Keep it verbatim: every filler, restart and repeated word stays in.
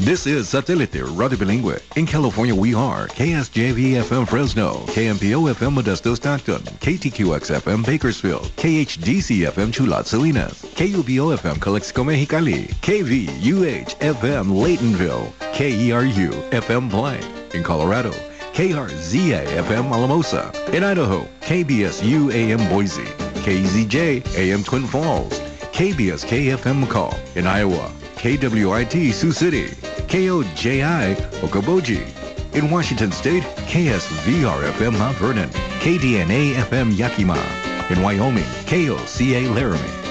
This is Satellite Radio Bilingüe. In California, we are K S J V F M Fresno, K M P O F M Modesto Stockton, K T Q X F M Bakersfield, K H D C F M Chulat Salinas, K U B O F M Calexico Mexicali, K V U H F M Laytonville, K E R U F M Blythe. In Colorado, K R Z A F M Alamosa. In Idaho, K B S U A M Boise, K Z J A M Twin Falls, K B S K F M McCall. In Iowa, K W I T Sioux City, K O J I Okoboji. In Washington State, K S V R F M Mount Vernon, K D N A F M Yakima. In Wyoming, K O C A Laramie.